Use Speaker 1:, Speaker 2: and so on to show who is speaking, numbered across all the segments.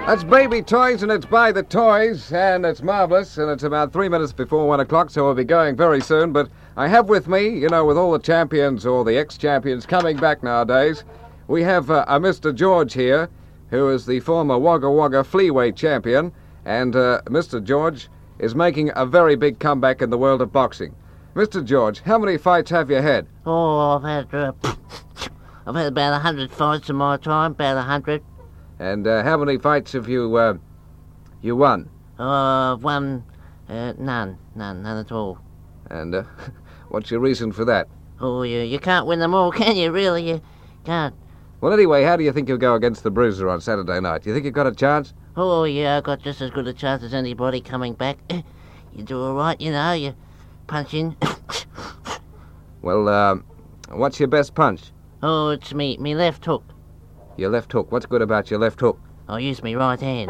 Speaker 1: That's Baby Toys, and it's by the Toys, and it's marvellous, and it's about 3 minutes before 1 o'clock, so we'll be going very soon. But I have with me, with all the champions or the ex-champions coming back nowadays, we have a Mr. George here, who is the former Wagga Wagga Fleaweight champion, and Mr. George is making a very big comeback in the world of boxing. Mr. George, how many fights have you had?
Speaker 2: Oh, I've had about 100 fights in my time, about 100.
Speaker 1: And how many fights have you won?
Speaker 2: I've won none at all.
Speaker 1: And what's your reason for that?
Speaker 2: Oh, you can't win them all, can you, really? You can't.
Speaker 1: Well, anyway, how do you think you'll go against the Bruiser on Saturday night? Do you think you've got a chance?
Speaker 2: Oh, yeah, I've got just as good a chance as anybody coming back. You do all right, you punch in.
Speaker 1: Well, what's your best punch?
Speaker 2: Oh, it's me left hook.
Speaker 1: Your left hook. What's good about your left hook?
Speaker 2: I'll use me right hand.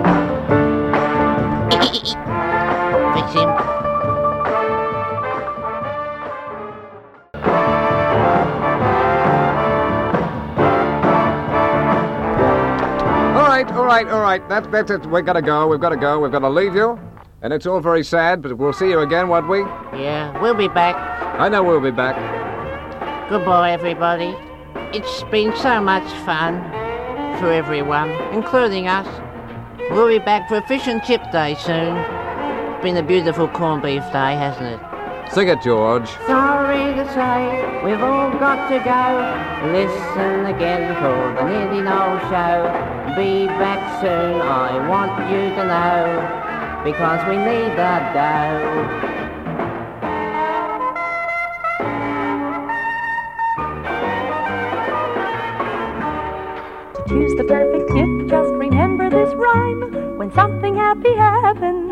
Speaker 2: Fix him.
Speaker 1: All right. That's it. We've got to go. We've got to leave you. And it's all very sad, but we'll see you again, won't we?
Speaker 2: Yeah, we'll be back.
Speaker 1: I know we'll be back.
Speaker 2: Goodbye, everybody. It's been so much fun for everyone, including us. We'll be back for a fish and chip day soon. It's been a beautiful corned beef day, hasn't it?
Speaker 1: Sing it, George.
Speaker 2: Sorry to say, we've all got to go. Listen again for the Nearly Noel show. Be back soon, I want you to know, because we need the dough.
Speaker 3: To choose the perfect gift, just remember this rhyme. When something happy happens,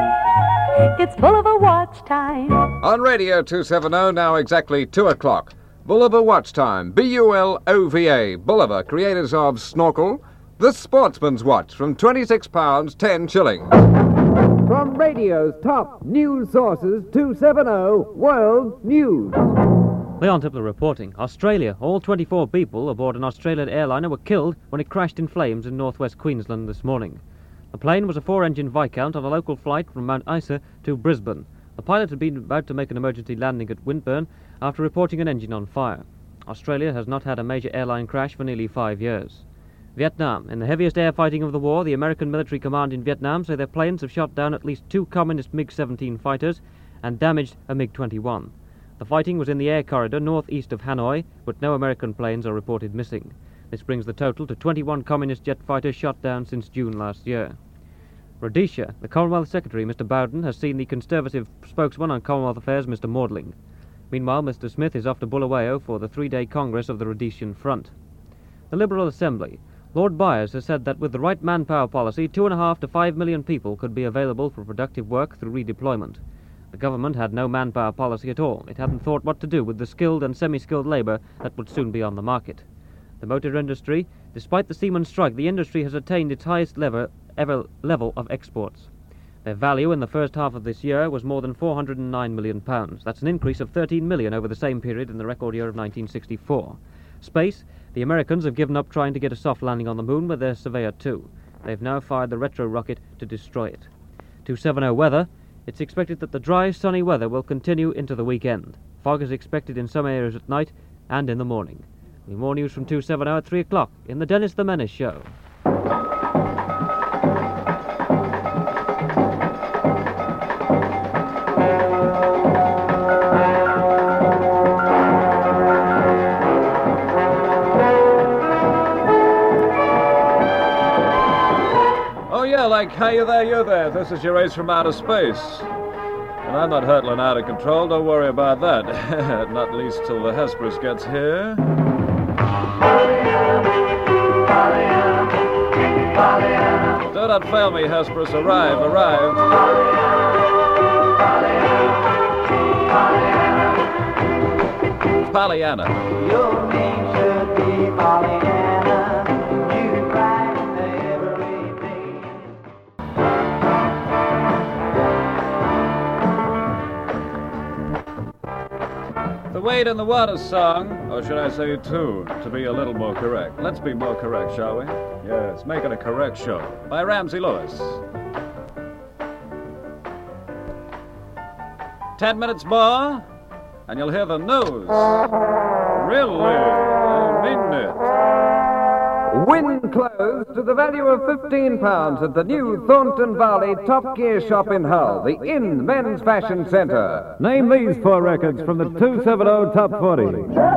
Speaker 3: it's Bulova Watch Time.
Speaker 1: On Radio 270, now exactly 2 o'clock. Bulova Watch Time. Bulova. Bulova, creators of Snorkel, the Sportsman's Watch, from £26, 10 shillings.
Speaker 4: From radio's top news sources, 270 World News.
Speaker 5: Leon Tippler reporting. Australia. All 24 people aboard an Australian airliner were killed when it crashed in flames in northwest Queensland this morning. The plane was a 4-engine Viscount on a local flight from Mount Isa to Brisbane. The pilot had been about to make an emergency landing at Windburn after reporting an engine on fire. Australia has not had a major airline crash for nearly 5 years. Vietnam. In the heaviest air fighting of the war, the American military command in Vietnam say their planes have shot down at least 2 communist MiG-17 fighters and damaged a MiG-21. The fighting was in the air corridor northeast of Hanoi, but no American planes are reported missing. This brings the total to 21 communist jet fighters shot down since June last year. Rhodesia. The Commonwealth Secretary, Mr. Bowden, has seen the Conservative spokesman on Commonwealth Affairs, Mr. Maudling. Meanwhile, Mr. Smith is off to Bulawayo for the 3-day Congress of the Rhodesian Front. The Liberal Assembly. Lord Byers has said that with the right manpower policy, 2.5 to 5 million people could be available for productive work through redeployment. The government had no manpower policy at all. It hadn't thought what to do with the skilled and semi-skilled labour that would soon be on the market. The motor industry. Despite the seaman's strike, the industry has attained its highest ever level of exports. Their value in the first half of this year was more than £409 million. That's an increase of 13 million over the same period in the record year of 1964. Space. The Americans have given up trying to get a soft landing on the moon with their Surveyor 2. They've now fired the retro rocket to destroy it. 270 weather. It's expected that the dry, sunny weather will continue into the weekend. Fog is expected in some areas at night and in the morning. More news from 270 at 3 o'clock in the Dennis the Menace Show.
Speaker 6: Oh yeah, like, hey, you there. This is your ace from outer space. And I'm not hurtling out of control, don't worry about that. Not least till the Hesperus gets here. Do not fail me, Hesperus. Arrive. Pollyanna.
Speaker 7: Your name should be Pollyanna. You cry every day.
Speaker 6: The Wade in the Water song, or should I say tune, to be a little more correct. Let's be more correct, shall we? Yes, make it a correct show. By Ramsey Lewis. 10 minutes more, and you'll hear the news. Really? I mean it.
Speaker 4: Win clothes to the value of £15 at the new Thornton Valley Top Gear shop in Hull, the Inn Men's Fashion Centre.
Speaker 8: Name these 4 records from the 270 Top 40.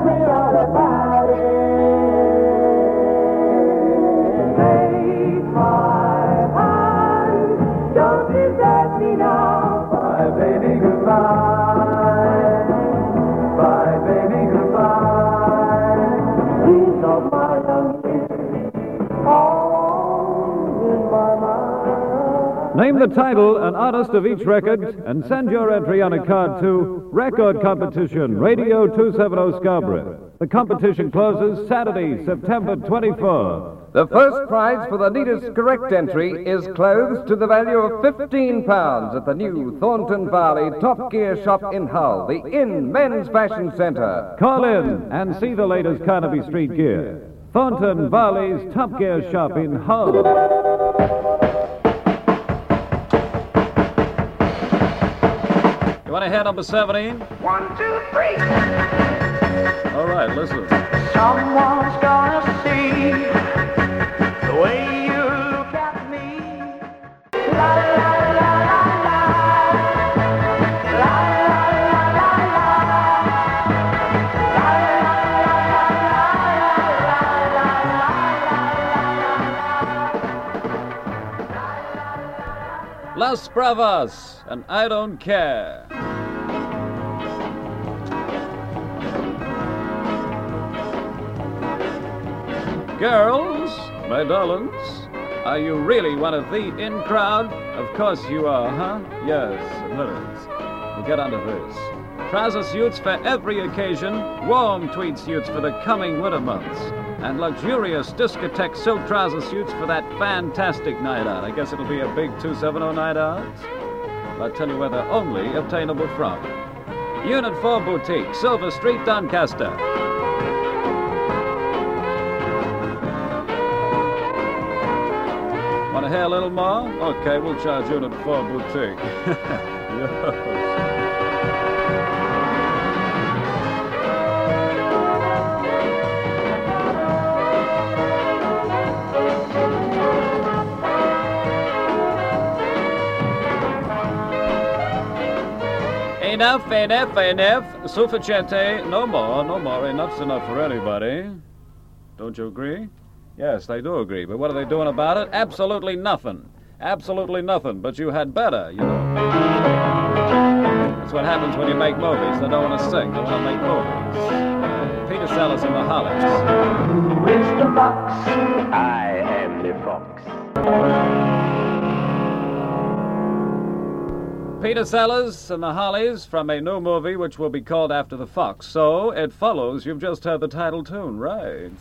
Speaker 8: Name the title and artist of each record and send your entry on a card to Record Competition, Radio 270 Scarborough. The competition closes Saturday, September 24.
Speaker 4: The first prize for the neatest correct entry is clothes to the value of £15 at the new Thornton Valley Top Gear shop in Hull, the Inn Men's Fashion Centre.
Speaker 8: Call in and see the latest Carnaby Street gear. Thornton Valley's Top Gear shop in Hull.
Speaker 6: You want to hear number 17?
Speaker 7: 1, 2, 3.
Speaker 6: All right, listen.
Speaker 7: Someone's gonna see the way you look at me. La la la la la. La la la la la. La la la la la.
Speaker 6: Las Bravas, and I Don't Care. Girls, my darlings, are you really one of the in crowd? Of course you are, huh? Yes, admit it. We'll get onto this. Trouser suits for every occasion, warm tweed suits for the coming winter months, and luxurious discotheque silk trouser suits for that fantastic night out. I guess it'll be a big 270 night out. I'll tell you where they're only obtainable from. Unit 4 Boutique, Silver Street, Doncaster. Want to hear a little more? Okay, we'll charge Unit 4 Boutique. Yes. Enough. Sufficiente. No more. Enough's enough for anybody. Don't you agree? Yes, they do agree. But what are they doing about it? Absolutely nothing. But you had better, you know. That's what happens when you make movies. They don't want to sing. They want to make movies. Peter Sellers and the Hollies.
Speaker 7: Who is the fox? I am the fox.
Speaker 6: Peter Sellers and the Hollies from a new movie which will be called after the fox. So it follows you've just heard the title tune, right?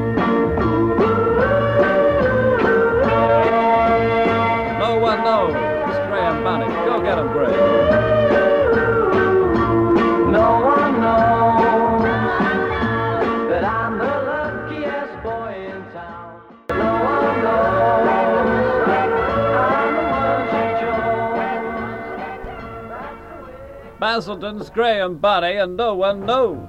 Speaker 6: No one knows. Graham Bonnet. Go get him, Gray.
Speaker 7: No one knows that I'm the luckiest boy in town. No one knows I'm the one she chose.
Speaker 6: Basildon's Graham Bonnet, and no one knows.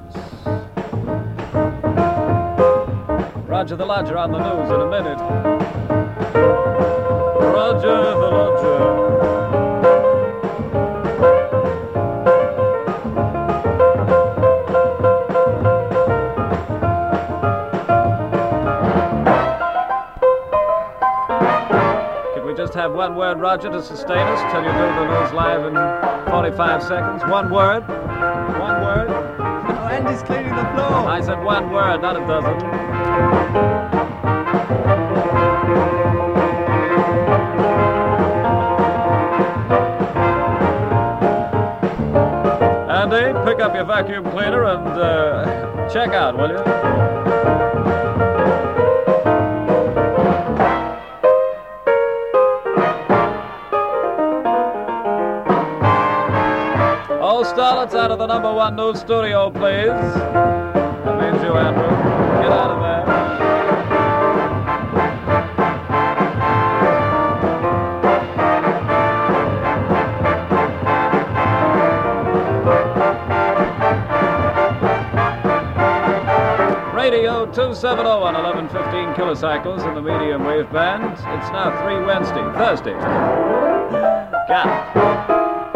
Speaker 6: Roger the Lodger on the news in a minute. Roger the Lodger. Just have one word, Roger, to sustain us till you do the news live in 45 seconds. One word.
Speaker 9: Oh, Andy's cleaning the floor.
Speaker 6: I said one word, not a dozen. Andy, pick up your vacuum cleaner and check out, will you? All started Reports out of the number one news studio, please. That means you, Andrew. Get out of there. Radio 270 on 1115 kilocycles in the medium wave band. It's now Thursday. Got it.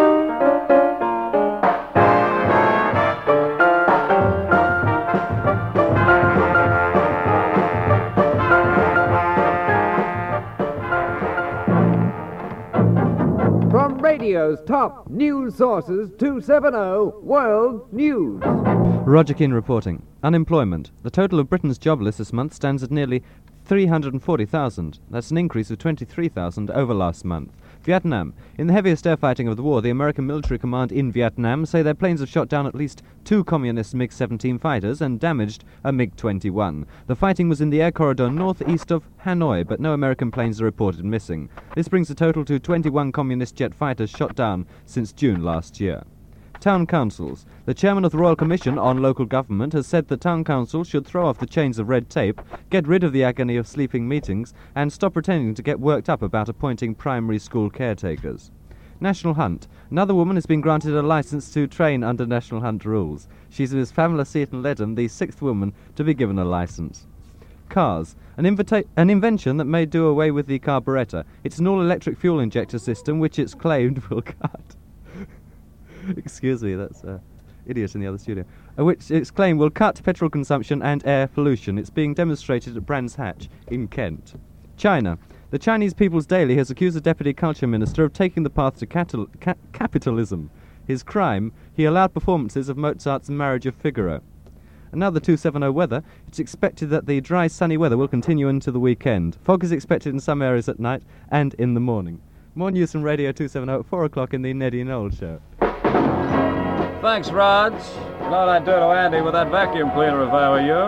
Speaker 4: From radio's top news sources, 270 World News.
Speaker 9: Roger Keane reporting. Unemployment. The total of Britain's jobless this month stands at nearly 340,000. That's an increase of 23,000 over last month. Vietnam. In the heaviest air fighting of the war, the American military command in Vietnam say their planes have shot down at least 2 communist MiG-17 fighters and damaged a MiG-21. The fighting was in the air corridor northeast of Hanoi, but no American planes are reported missing. This brings the total to 21 communist jet fighters shot down since June last year. Town councils. The chairman of the Royal Commission on Local Government has said that town councils should throw off the chains of red tape, get rid of the agony of sleeping meetings, and stop pretending to get worked up about appointing primary school caretakers. National Hunt. Another woman has been granted a licence to train under National Hunt rules. She's Miss Pamela Seaton Ledham, the 6th woman to be given a licence. Cars. An invention that may do away with the carburettor. It's an all-electric fuel injector system which it's claimed will cut... Excuse me, that's idiot in the other studio. Which it's claimed will cut petrol consumption and air pollution. It's being demonstrated at Brands Hatch in Kent. China. The Chinese People's Daily has accused the Deputy Culture Minister of taking the path to capitalism. His crime, he allowed performances of Mozart's Marriage of Figaro. Another 270 weather. It's expected that the dry, sunny weather will continue into the weekend. Fog is expected in some areas at night and in the morning. More news from Radio 270 at 4 o'clock in the Neddy Knoll Show.
Speaker 6: Thanks, Rog. You know what I'd do to Andy with that vacuum cleaner if I were you?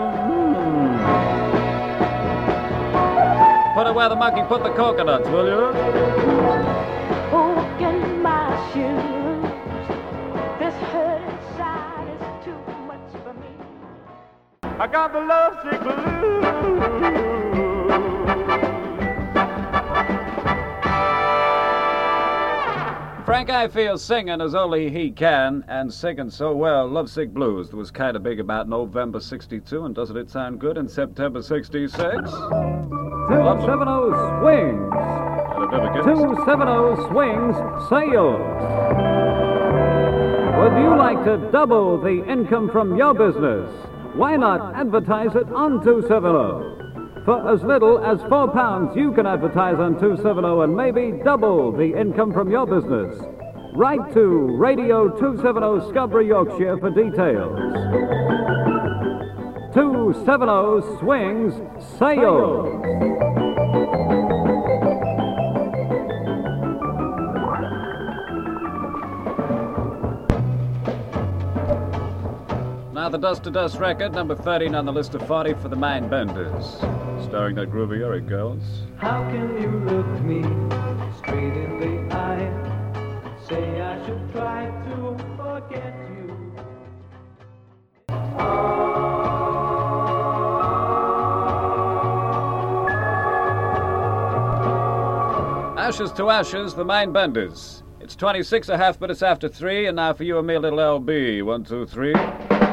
Speaker 6: Put it where the monkey put the coconuts, will you?
Speaker 3: Walk in my shoes. This hurt inside is too much for me.
Speaker 7: I got the lovesick blues.
Speaker 6: Frank Ifield singing as only he can, and singing so well. Lovesick Blues that was kind of big about November 62, and doesn't it sound good in September 66?
Speaker 8: 270 Swings. 270 Swings Sales. Would you like to double the income from your business? Why not advertise it on 270? For as little as £4, you can advertise on 270 and maybe double the income from your business. Write to Radio 270 Scarborough, Yorkshire for details. 270 Swings Sales.
Speaker 6: Now the Dust to Dust record, number 13 on the list of 40 for the Mindbenders. Starring that groovy Eric Girls.
Speaker 10: How can you look me straight in the eye? Say I should try to forget you.
Speaker 6: Ashes to Ashes, the Mindbenders. It's 26 1/2 minutes after 3, and now for you and me a little LB. 1, 2, 3.